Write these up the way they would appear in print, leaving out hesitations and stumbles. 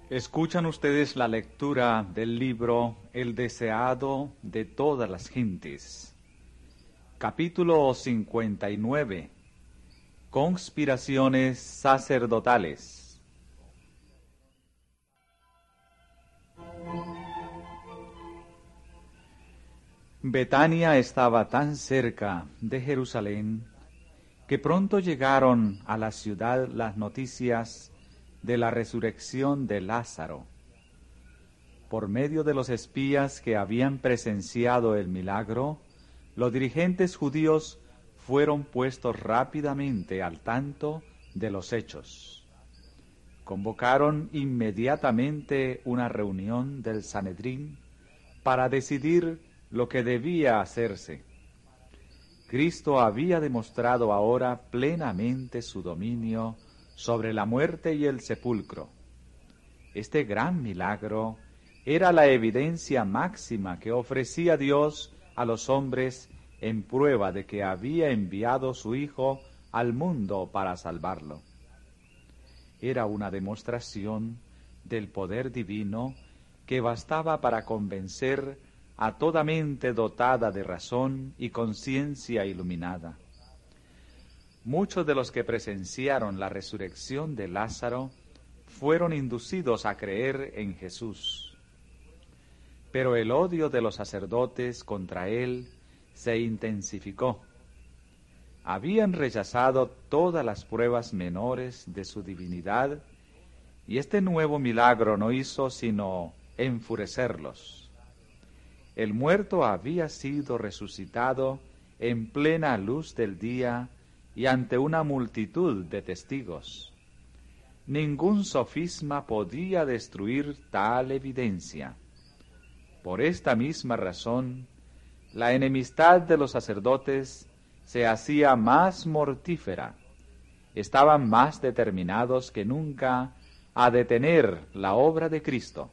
Escuchan ustedes la lectura del libro El deseado de todas las gentes. Capítulo 59. Conspiraciones sacerdotales. Betania estaba tan cerca de Jerusalén que pronto llegaron a la ciudad las noticias de la resurrección de Lázaro. Por medio de los espías que habían presenciado el milagro, los dirigentes judíos fueron puestos rápidamente al tanto de los hechos. Convocaron inmediatamente una reunión del Sanedrín para decidir lo que debía hacerse. Cristo había demostrado ahora plenamente su dominio sobre la muerte y el sepulcro. Este gran milagro era la evidencia máxima que ofrecía Dios a los hombres en prueba de que había enviado su Hijo al mundo para salvarlo. Era una demostración del poder divino que bastaba para convencer a toda mente dotada de razón y conciencia iluminada. Muchos de los que presenciaron la resurrección de Lázaro fueron inducidos a creer en Jesús. Pero el odio de los sacerdotes contra él se intensificó. Habían rechazado todas las pruebas menores de su divinidad, y este nuevo milagro no hizo sino enfurecerlos. El muerto había sido resucitado en plena luz del día y ante una multitud de testigos. Ningún sofisma podía destruir tal evidencia. Por esta misma razón, la enemistad de los sacerdotes se hacía más mortífera. Estaban más determinados que nunca a detener la obra de Cristo.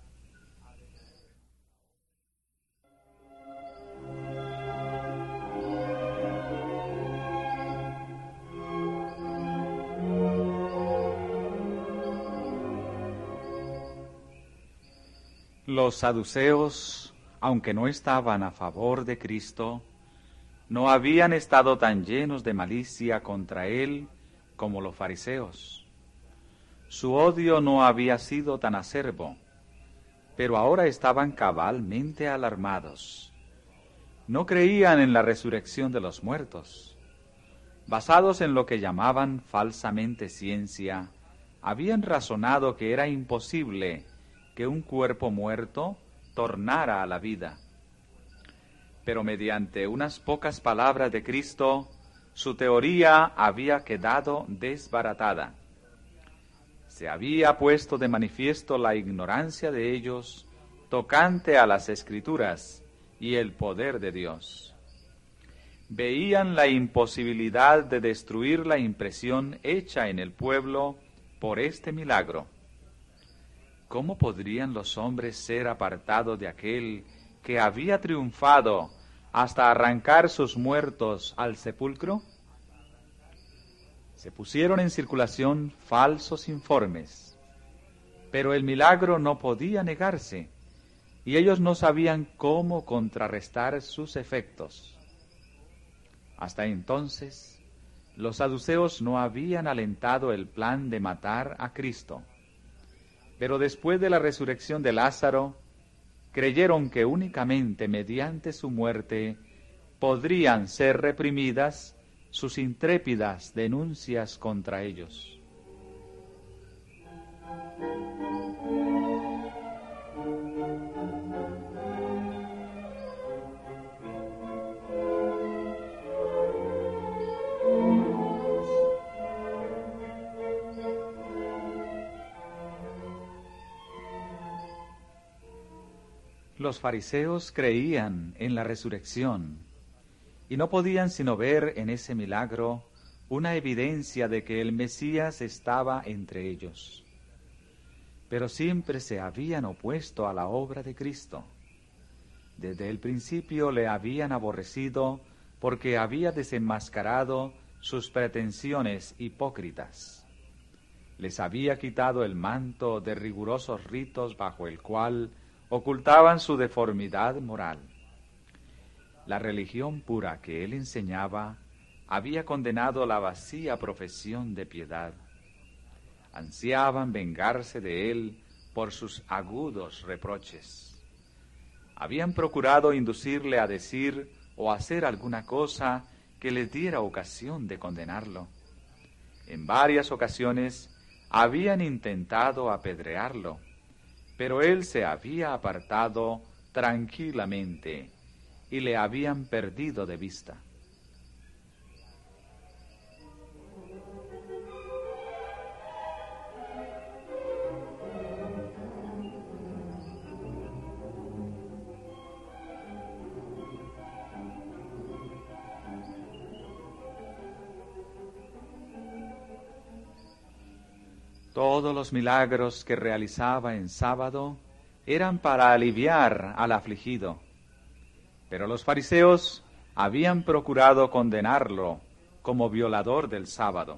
Los saduceos, aunque no estaban a favor de Cristo, no habían estado tan llenos de malicia contra él como los fariseos. Su odio no había sido tan acerbo, pero ahora estaban cabalmente alarmados. No creían en la resurrección de los muertos. Basados en lo que llamaban falsamente ciencia, habían razonado que era imposible que un cuerpo muerto tornara a la vida. Pero mediante unas pocas palabras de Cristo, su teoría había quedado desbaratada. Se había puesto de manifiesto la ignorancia de ellos tocante a las Escrituras y el poder de Dios. Veían la imposibilidad de destruir la impresión hecha en el pueblo por este milagro. ¿Cómo podrían los hombres ser apartados de aquel que había triunfado hasta arrancar sus muertos al sepulcro? Se pusieron en circulación falsos informes, pero el milagro no podía negarse, y ellos no sabían cómo contrarrestar sus efectos. Hasta entonces, los saduceos no habían alentado el plan de matar a Cristo. Pero después de la resurrección de Lázaro, creyeron que únicamente mediante su muerte podrían ser reprimidas sus intrépidas denuncias contra ellos. Los fariseos creían en la resurrección y no podían sino ver en ese milagro una evidencia de que el Mesías estaba entre ellos. Pero siempre se habían opuesto a la obra de Cristo. Desde el principio le habían aborrecido porque había desenmascarado sus pretensiones hipócritas. les había quitado el manto de rigurosos ritos bajo el cual ocultaban su deformidad moral. La religión pura que él enseñaba había condenado la vacía profesión de piedad. Ansiaban vengarse de él por sus agudos reproches. Habían procurado inducirle a decir o hacer alguna cosa que les diera ocasión de condenarlo. En varias ocasiones habían intentado apedrearlo, pero él se había apartado tranquilamente y le habían perdido de vista. Todos los milagros que realizaba en sábado eran para aliviar al afligido, pero los fariseos habían procurado condenarlo como violador del sábado.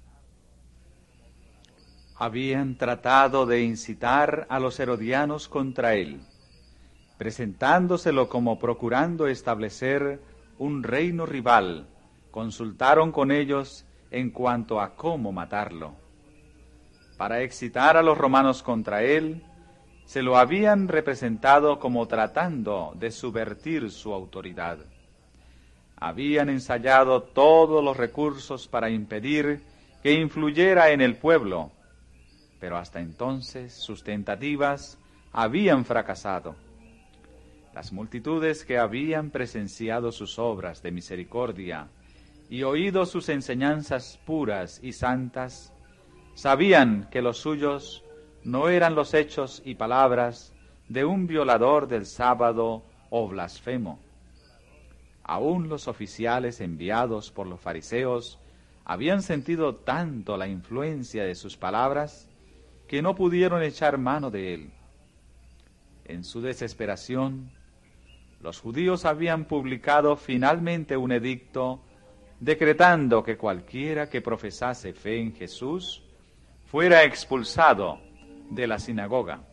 Habían tratado de incitar a los herodianos contra él, presentándoselo como procurando establecer un reino rival. Consultaron con ellos en cuanto a cómo matarlo. Para excitar a los romanos contra él, se lo habían representado como tratando de subvertir su autoridad. Habían ensayado todos los recursos para impedir que influyera en el pueblo, pero hasta entonces sus tentativas habían fracasado. Las multitudes que habían presenciado sus obras de misericordia y oído sus enseñanzas puras y santas, sabían que los suyos no eran los hechos y palabras de un violador del sábado o blasfemo. Aún los oficiales enviados por los fariseos habían sentido tanto la influencia de sus palabras que no pudieron echar mano de él. En su desesperación, los judíos habían publicado finalmente un edicto decretando que cualquiera que profesase fe en Jesús fuera expulsado de la sinagoga.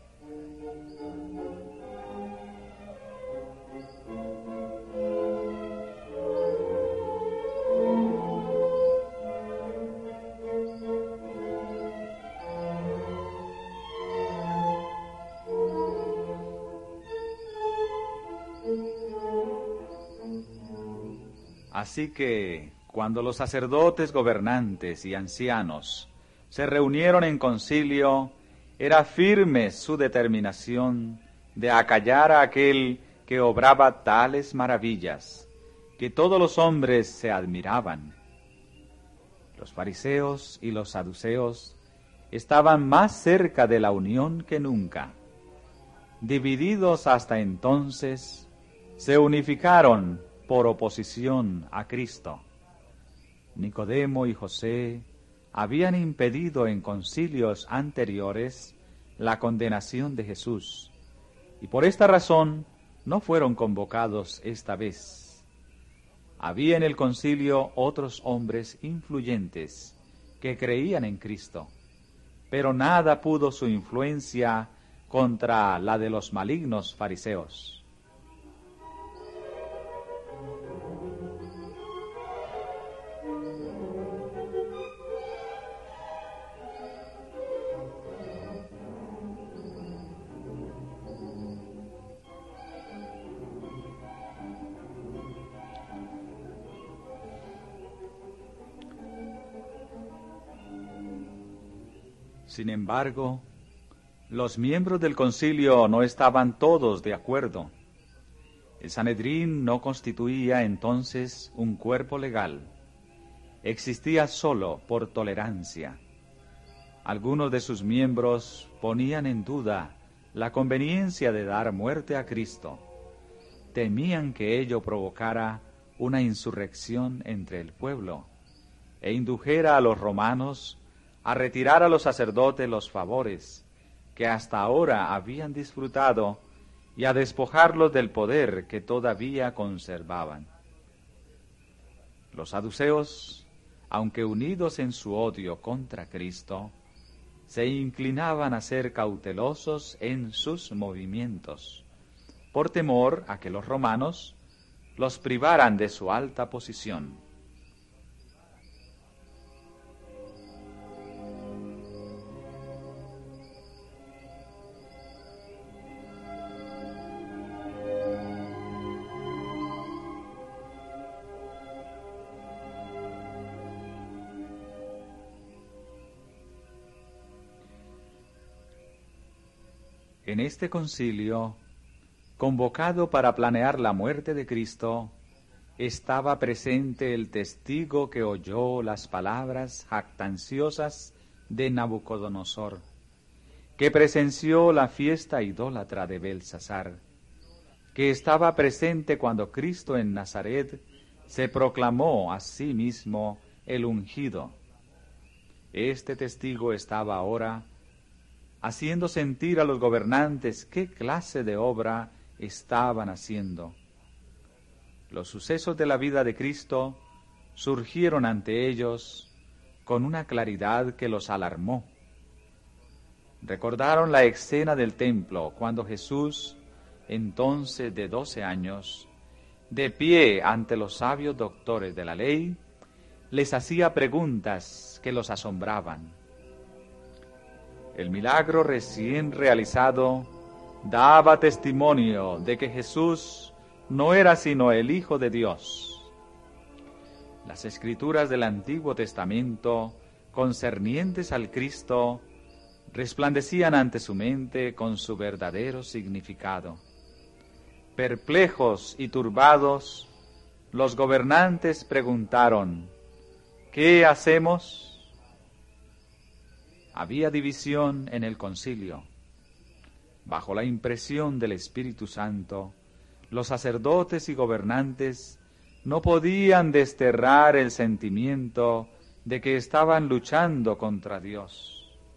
Así que, cuando los sacerdotes gobernantes y ancianos se reunieron en concilio, era firme su determinación de acallar a aquel que obraba tales maravillas, que todos los hombres se admiraban. Los fariseos y los saduceos estaban más cerca de la unión que nunca. Divididos hasta entonces, se unificaron por oposición a Cristo. Nicodemo y José habían impedido en concilios anteriores la condenación de Jesús, y por esta razón no fueron convocados esta vez. Había en el concilio otros hombres influyentes que creían en Cristo, pero nada pudo su influencia contra la de los malignos fariseos. Sin embargo, los miembros del concilio no estaban todos de acuerdo. El Sanedrín no constituía entonces un cuerpo legal. Existía solo por tolerancia. Algunos de sus miembros ponían en duda la conveniencia de dar muerte a Cristo. Temían que ello provocara una insurrección entre el pueblo e indujera a los romanos a retirar a los sacerdotes los favores que hasta ahora habían disfrutado y a despojarlos del poder que todavía conservaban. Los saduceos, aunque unidos en su odio contra Cristo, se inclinaban a ser cautelosos en sus movimientos, por temor a que los romanos los privaran de su alta posición. En este concilio, convocado para planear la muerte de Cristo, estaba presente el testigo que oyó las palabras jactanciosas de Nabucodonosor, que presenció la fiesta idólatra de Belsasar, que estaba presente cuando Cristo en Nazaret se proclamó a sí mismo el ungido. Este testigo estaba ahora haciendo sentir a los gobernantes qué clase de obra estaban haciendo. Los sucesos de la vida de Cristo surgieron ante ellos con una claridad que los alarmó. Recordaron la escena del templo, cuando Jesús, entonces de 12 años, de pie ante los sabios doctores de la ley, les hacía preguntas que los asombraban. El milagro recién realizado daba testimonio de que Jesús no era sino el Hijo de Dios. Las escrituras del Antiguo Testamento concernientes al Cristo resplandecían ante su mente con su verdadero significado. Perplejos y turbados, los gobernantes preguntaron: ¿qué hacemos? Había división en el concilio. Bajo la impresión del Espíritu Santo, los sacerdotes y gobernantes no podían desterrar el sentimiento de que estaban luchando contra Dios.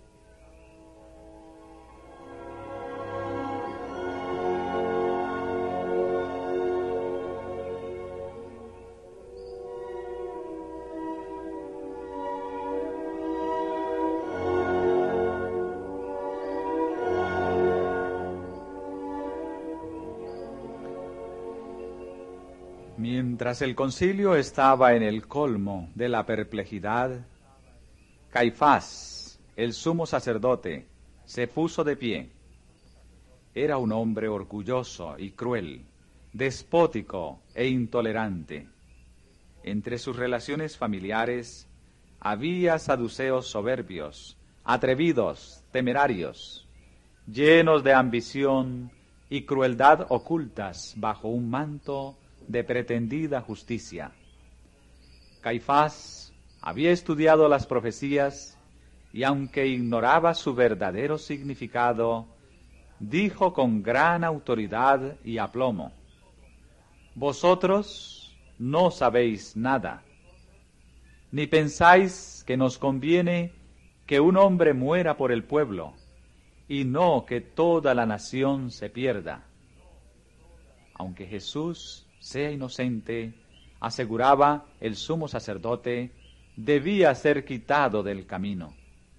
Mientras el concilio estaba en el colmo de la perplejidad, Caifás, el sumo sacerdote, se puso de pie. Era un hombre orgulloso y cruel, despótico e intolerante. Entre sus relaciones familiares había saduceos soberbios, atrevidos, temerarios, llenos de ambición y crueldad ocultas bajo un manto de pretendida justicia. Caifás había estudiado las profecías y, aunque ignoraba su verdadero significado, dijo con gran autoridad y aplomo: «Vosotros no sabéis nada, ni pensáis que nos conviene que un hombre muera por el pueblo, y no que toda la nación se pierda». Aunque Jesús sea inocente, aseguraba el sumo sacerdote, debía ser quitado del camino.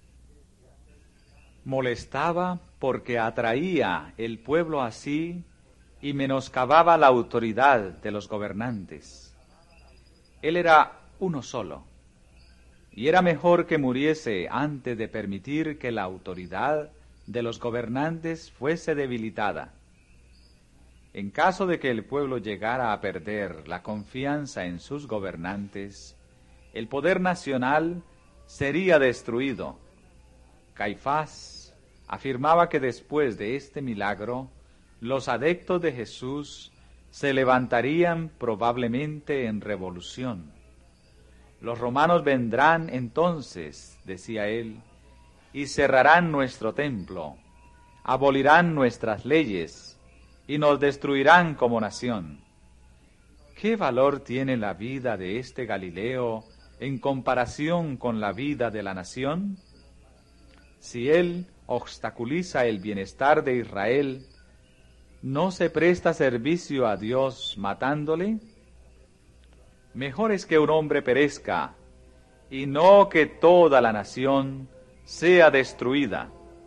Molestaba porque atraía el pueblo a sí y menoscababa la autoridad de los gobernantes. Él era uno solo, y era mejor que muriese antes de permitir que la autoridad de los gobernantes fuese debilitada. En caso de que el pueblo llegara a perder la confianza en sus gobernantes, el poder nacional sería destruido. Caifás afirmaba que después de este milagro, los adeptos de Jesús se levantarían probablemente en revolución. Los romanos vendrán entonces, decía él, y cerrarán nuestro templo, abolirán nuestras leyes, y nos destruirán como nación. ¿Qué valor tiene la vida de este Galileo en comparación con la vida de la nación? Si él obstaculiza el bienestar de Israel, ¿no se presta servicio a Dios matándole? Mejor es que un hombre perezca, y no que toda la nación sea destruida.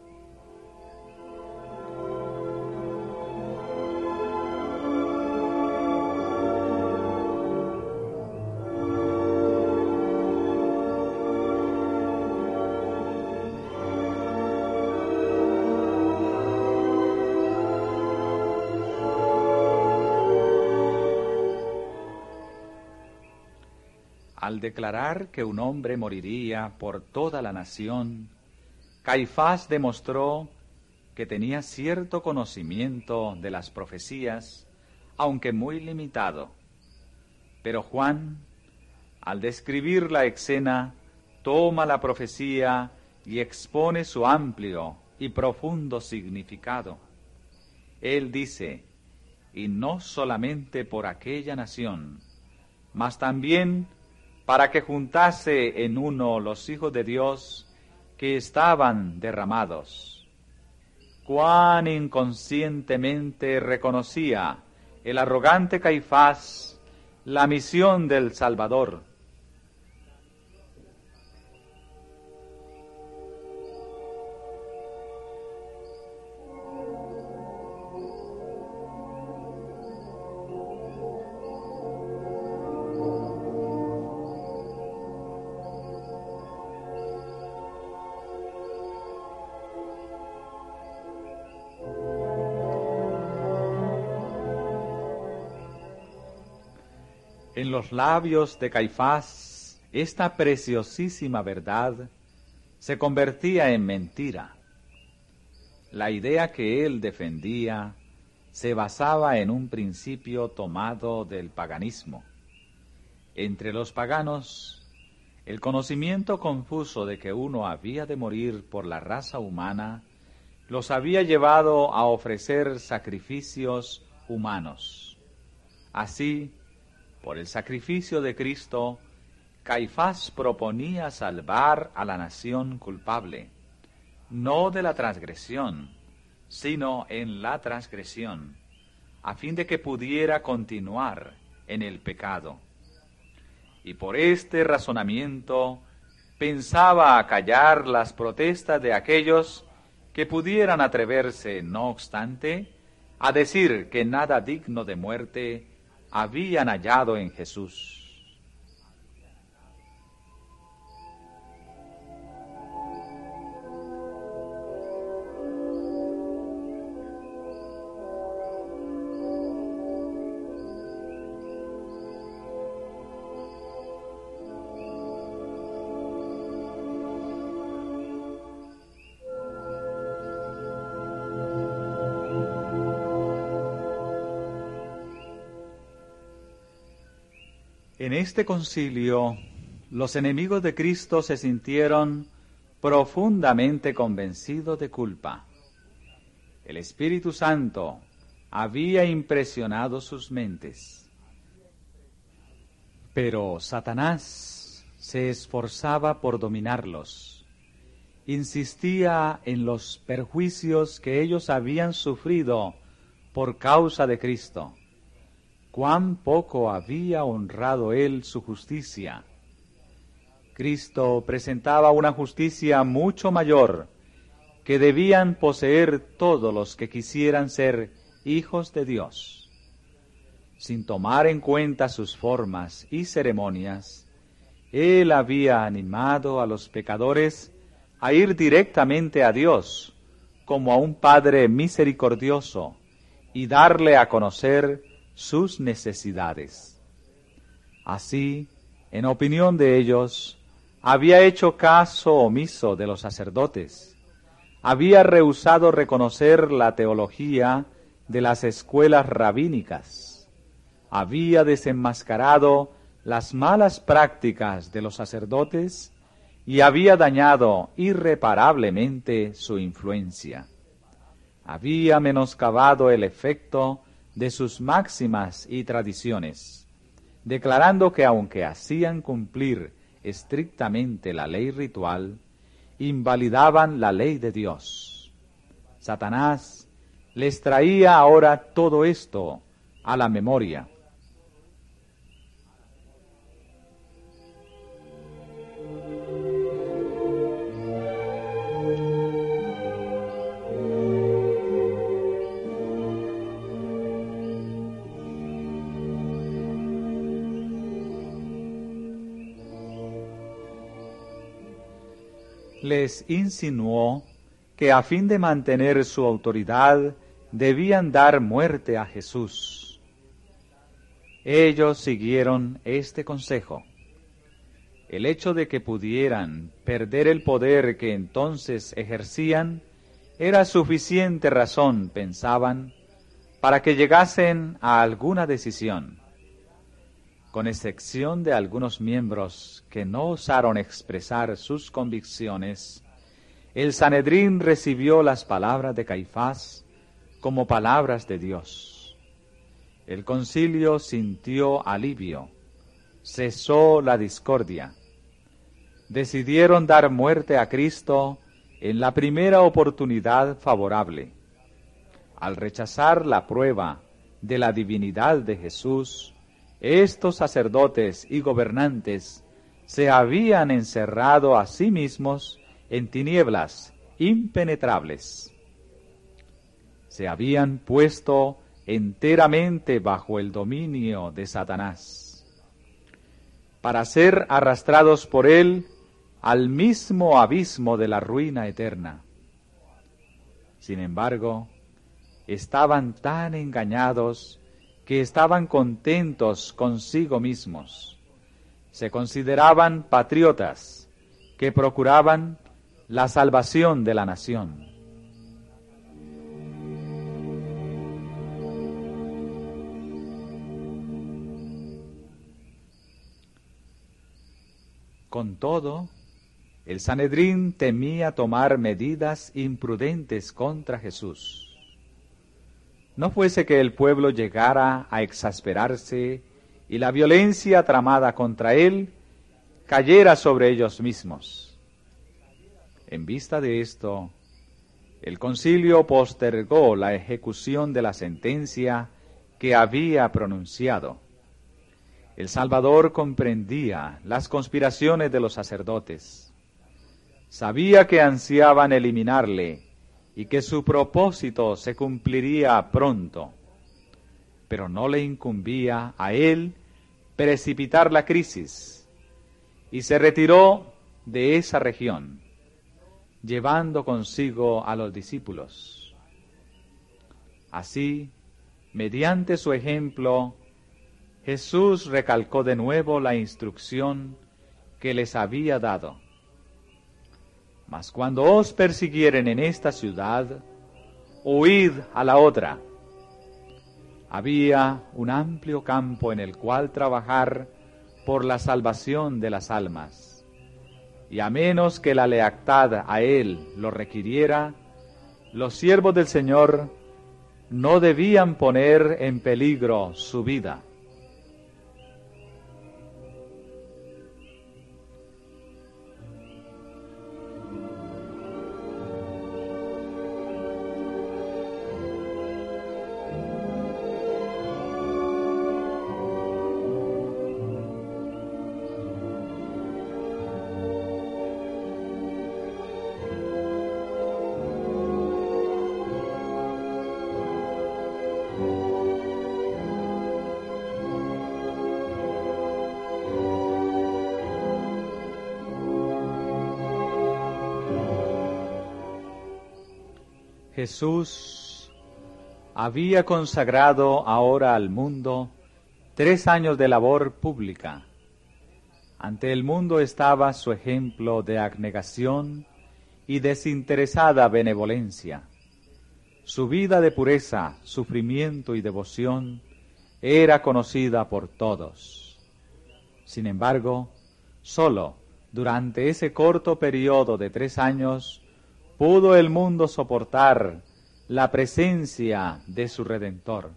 Al declarar que un hombre moriría por toda la nación, Caifás demostró que tenía cierto conocimiento de las profecías, aunque muy limitado. Pero Juan, al describir la escena, toma la profecía y expone su amplio y profundo significado. Él dice, y no solamente por aquella nación, mas también para que juntase en uno los hijos de Dios que estaban derramados. Cuán inconscientemente reconocía el arrogante Caifás la misión del Salvador. En los labios de Caifás, esta preciosísima verdad se convertía en mentira. La idea que él defendía se basaba en un principio tomado del paganismo. Entre los paganos, el conocimiento confuso de que uno había de morir por la raza humana los había llevado a ofrecer sacrificios humanos. Así, por el sacrificio de Cristo, Caifás proponía salvar a la nación culpable, no de la transgresión, sino en la transgresión, a fin de que pudiera continuar en el pecado. Y por este razonamiento pensaba acallar las protestas de aquellos que pudieran atreverse, no obstante, a decir que nada digno de muerte habían hallado en Jesús. En este concilio, los enemigos de Cristo se sintieron profundamente convencidos de culpa. El Espíritu Santo había impresionado sus mentes. Pero Satanás se esforzaba por dominarlos. Insistía en los perjuicios que ellos habían sufrido por causa de Cristo. Cuán poco había honrado él su justicia. Cristo presentaba una justicia mucho mayor que debían poseer todos los que quisieran ser hijos de Dios. Sin tomar en cuenta sus formas y ceremonias, él había animado a los pecadores a ir directamente a Dios como a un Padre misericordioso y darle a conocer sus necesidades. Así, en opinión de ellos, había hecho caso omiso de los sacerdotes, había rehusado reconocer la teología de las escuelas rabínicas, había desenmascarado las malas prácticas de los sacerdotes y había dañado irreparablemente su influencia. Había menoscabado el efecto de sus máximas y tradiciones, declarando que aunque hacían cumplir estrictamente la ley ritual, invalidaban la ley de Dios. Satanás les traía ahora todo esto a la memoria. les insinuó que a fin de mantener su autoridad debían dar muerte a Jesús. Ellos siguieron este consejo. El hecho de que pudieran perder el poder que entonces ejercían era suficiente razón, pensaban, para que llegasen a alguna decisión. Con excepción de algunos miembros que no osaron expresar sus convicciones, el Sanedrín recibió las palabras de Caifás como palabras de Dios. El concilio sintió alivio, cesó la discordia. Decidieron dar muerte a Cristo en la primera oportunidad favorable. Al rechazar la prueba de la divinidad de Jesús, estos sacerdotes y gobernantes se habían encerrado a sí mismos en tinieblas impenetrables. Se habían puesto enteramente bajo el dominio de Satanás, para ser arrastrados por él al mismo abismo de la ruina eterna. Sin embargo, estaban tan engañados que estaban contentos consigo mismos. Se consideraban patriotas que procuraban la salvación de la nación. Con todo, el Sanedrín temía tomar medidas imprudentes contra Jesús. No fuese que el pueblo llegara a exasperarse y la violencia tramada contra él cayera sobre ellos mismos. En vista de esto, el concilio postergó la ejecución de la sentencia que había pronunciado. El Salvador comprendía las conspiraciones de los sacerdotes. Sabía que ansiaban eliminarle y que su propósito se cumpliría pronto, pero no le incumbía a él precipitar la crisis, y se retiró de esa región, llevando consigo a los discípulos. Así, mediante su ejemplo, Jesús recalcó de nuevo la instrucción que les había dado. Mas cuando os persiguieren en esta ciudad, huid a la otra. Había un amplio campo en el cual trabajar por la salvación de las almas, y a menos que la lealtad a él lo requiriera, los siervos del Señor no debían poner en peligro su vida. Jesús había consagrado ahora al mundo 3 años de labor pública. Ante el mundo estaba su ejemplo de abnegación y desinteresada benevolencia. Su vida de pureza, sufrimiento y devoción era conocida por todos. Sin embargo, solo durante ese corto periodo de 3 años pudo el mundo soportar la presencia de su Redentor.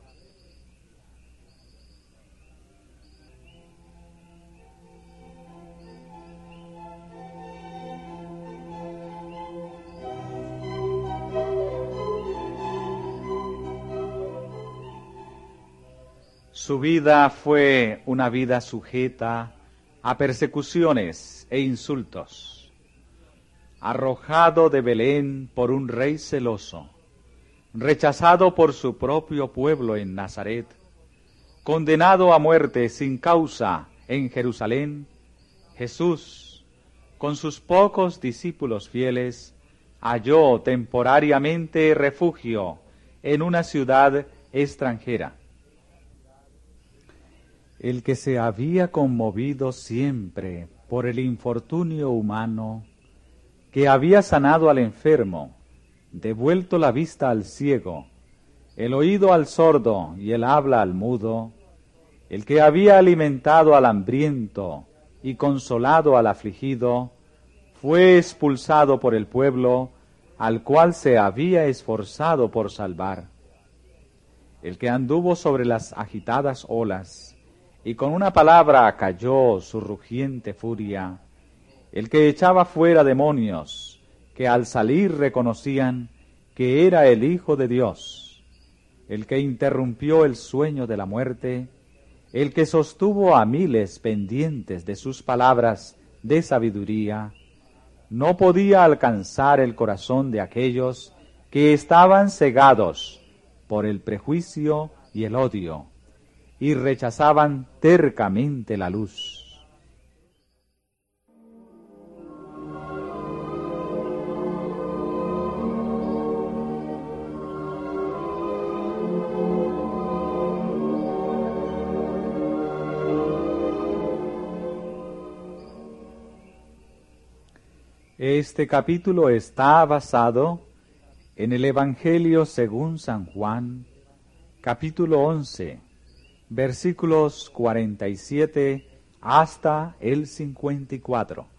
Su vida fue una vida sujeta a persecuciones e insultos. Arrojado de Belén por un rey celoso, rechazado por su propio pueblo en Nazaret, condenado a muerte sin causa en Jerusalén, Jesús con sus pocos discípulos fieles, halló temporariamente refugio en una ciudad extranjera. El que se había conmovido siempre por el infortunio humano, que había sanado al enfermo, devuelto la vista al ciego, el oído al sordo y el habla al mudo, el que había alimentado al hambriento y consolado al afligido, fue expulsado por el pueblo al cual se había esforzado por salvar. El que anduvo sobre las agitadas olas, y con una palabra acalló su rugiente furia, el que echaba fuera demonios, que al salir reconocían que era el Hijo de Dios, el que interrumpió el sueño de la muerte, el que sostuvo a miles pendientes de sus palabras de sabiduría, no podía alcanzar el corazón de aquellos que estaban cegados por el prejuicio y el odio, y rechazaban tercamente la luz. Este capítulo está basado en el Evangelio según San Juan, capítulo 11, versículos 47 hasta el 54.